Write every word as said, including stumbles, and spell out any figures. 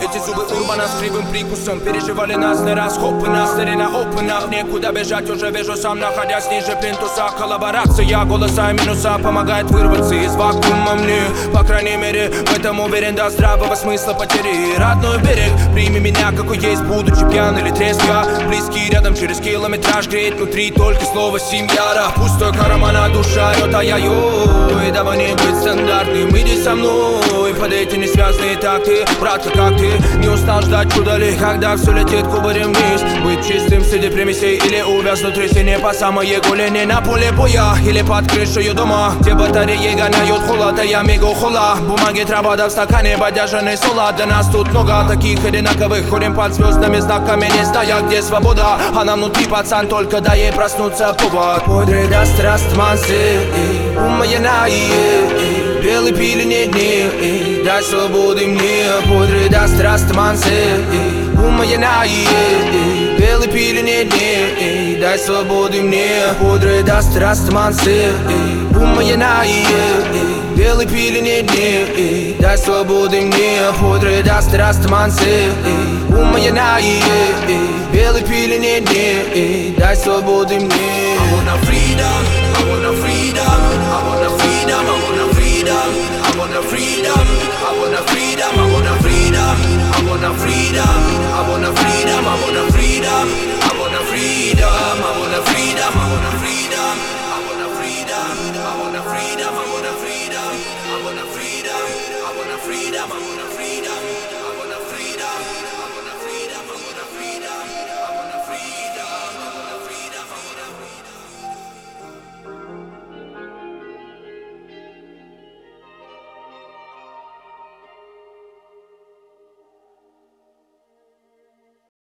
Эти зубы урбана с кривым прикусом переживали нас не раз, хопы на старина опенах. Некуда бежать, уже вижу сам, находясь ниже плинтуса. Коллаборация голоса и минуса помогает вырваться из вакуума мне. По крайней мере, в этом уверен, до здравого смысла потери. Родной берег, прими меня, какой есть, будучи пьян или трезв. Я близкий рядом, через километраж греет внутри только слово семья. Пустой кармана, душа орёт, а я ой, давай не быть стандартным, иди со мной под эти несвязные такты. Братка, как ты? Не устал ждать чуда ли, когда все летит кубарем вниз? Быть чистым среди примесей или увязнуть в трясине по самые голени на поле боя или под крышей дома, где батареи гоняют холод, а я мигу хула. Бумаги, трава да в стакане, бодяжаный солод. Да нас тут много таких одинаковых, ходим под звездными знаками, не зная, где свобода. А нам внутри, пацан, только дай ей проснуться повод. Подре даст растманцы, умаяна, белый пилене дни, дай свободы мне. Подре даст растманцы, умаяна, белый пилене дни, дай свободы мне. Подре даст растманцы, умаяна, белый пилене дни, дай свободы мне. Подре даст растманцы, умаяна, белый пилене дни, дай свободы мне. I wanna freedom, I wanna freedom, I wanna freedom, I wanna freedom, I wanna freedom, I wanna freedom, I wanna freedom, I wanna freedom, I wanna freedom, I wanna freedom, I wanna freedom, I wanna freedom, I wanna freedom, I wanna freedom, I wanna freedom, I wanna freedom, I wanna freedom, I wanna freedom, I wanna freedom.